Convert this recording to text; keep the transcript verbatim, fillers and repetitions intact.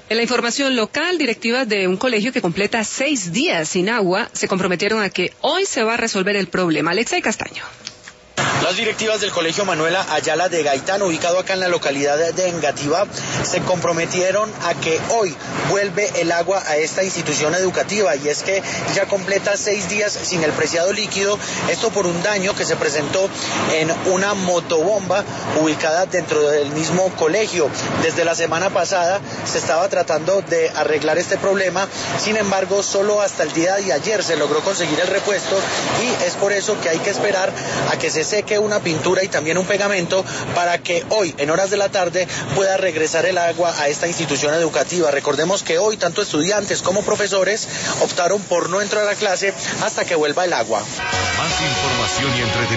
En la información local, directivas de un colegio que completa seis días sin agua se comprometieron a que hoy se va a resolver el problema. Alexei Castaño. Las directivas del Colegio Manuela Ayala de Gaitán, ubicado acá en la localidad de Engativá, se comprometieron a que hoy vuelve el agua a esta institución educativa, y es que ya completa seis días sin el preciado líquido, esto por un daño que se presentó en una motobomba ubicada dentro del mismo colegio. Desde la semana pasada se estaba tratando de arreglar este problema, sin embargo solo hasta el día de ayer se logró conseguir el repuesto, y es por eso que hay que esperar a que se seque una pintura y también un pegamento para que hoy, en horas de la tarde, pueda regresar el agua a esta institución educativa. Recordemos que hoy tanto estudiantes como profesores optaron por no entrar a clase hasta que vuelva el agua. Más información y entretenimiento.